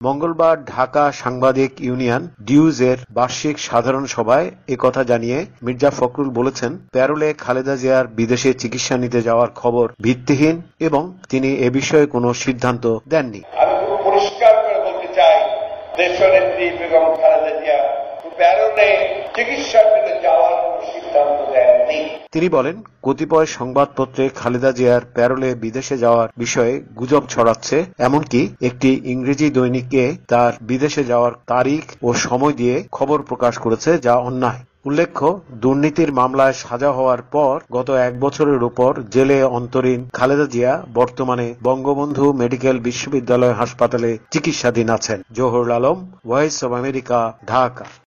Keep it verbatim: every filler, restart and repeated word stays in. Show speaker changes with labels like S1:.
S1: মঙ্গলবার ঢাকা সাংবাদিক ইউনিয়ন ডিউজের বার্ষিক সাধারণ সভায় একথা জানিয়ে মির্জা ফখরুল বলেছেন, প্যারোলে খালেদা জিয়ার বিদেশে চিকিৎসা নিতে যাওয়ার খবর ভিত্তিহীন এবং তিনি এ বিষয়ে কোনো সিদ্ধান্ত দেননি।
S2: আমি খুব পরিষ্কার করে বলতে চাই, দেশনেত্রী বেগম খালেদা জিয়া প্যারোলে চিকিৎসার জন্য যাওয়ার কোনো সিদ্ধান্ত দেননি।
S1: তিনি বলেন, কতিপয় সংবাদপত্রে খালেদা জিয়ার প্যারোলে বিদেশে যাওয়ার বিষয়ে গুজব ছড়াচ্ছে, এমনকি একটি ইংরেজি দৈনিকে তার বিদেশে যাওয়ার তারিখ ও সময় দিয়ে খবর প্রকাশ করেছে, যা অন্যায়। উল্লেখ্য, দুর্নীতির মামলায় সাজা হওয়ার পর গত এক বছরের উপর জেলে অন্তরীণ খালেদা জিয়া বর্তমানে বঙ্গবন্ধু মেডিকেল বিশ্ববিদ্যালয় হাসপাতালে চিকিৎসাধীন আছেন। Zahurul Alam, voice of America, Dhaka.